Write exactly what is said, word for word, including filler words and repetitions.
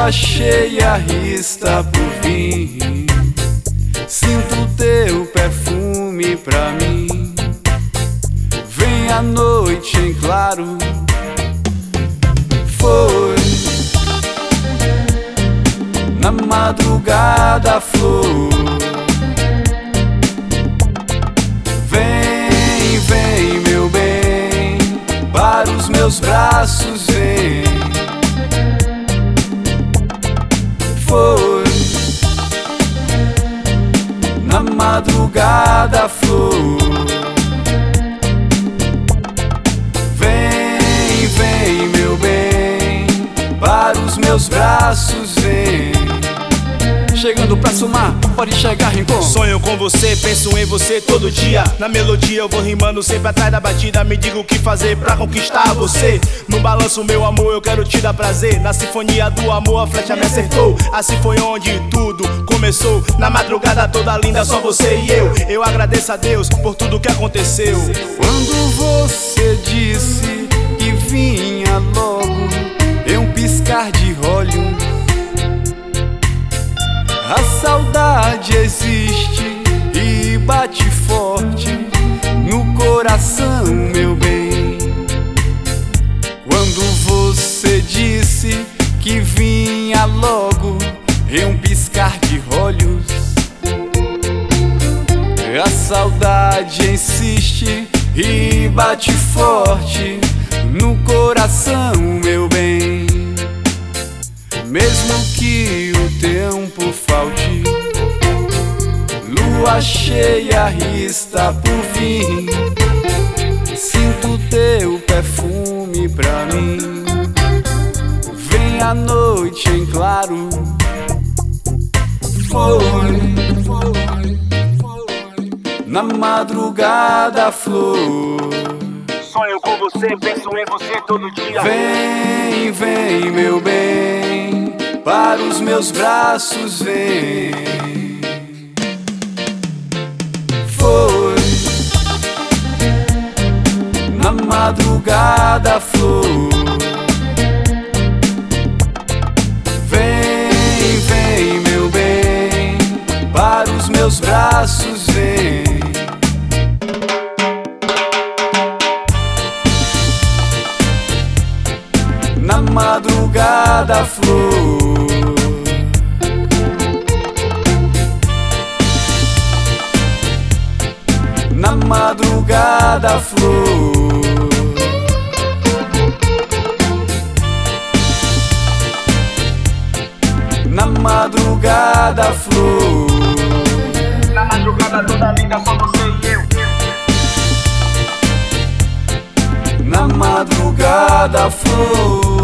Lua cheia está por vir. Sinto teu perfume pra mim. Vem a noite em claro. Foi na madrugada a flor. Vem, vem meu bem, para os meus braços vem. Foi na madrugada a flor. Vem, vem meu bem, para os meus braços vem. Chegando pra somar, pode chegar, Rincon. Sonho com você, penso em você todo dia. Na melodia eu vou rimando sempre atrás da batida. Me diga o que fazer pra conquistar você. No balanço meu amor eu quero te dar prazer. Na sinfonia do amor a flecha me acertou. Assim foi onde tudo começou. Na madrugada toda linda só você e eu. Eu agradeço a Deus por tudo que aconteceu. Quando você disse que vinha logo, em um piscar de olhos, a saudade existe e bate forte no coração, meu bem. Quando você disse que vinha logo em um piscar de olhos, a saudade insiste e bate forte no coração, meu bem. Mesmo que o tempo falte, lua cheia está por vir. Sinto teu perfume pra mim. Vem a noite em claro. Foi na madrugada a flor. Sonho com você, penso em você todo dia. Vem, vem meu bem, para os meus braços vem. Foi na madrugada a flor. Vem, vem meu bem, para os meus braços vem. Na madrugada a flor. Na madrugada a flor. Na madrugada a flor. Na madrugada toda linda só você e eu. Na madrugada a flor.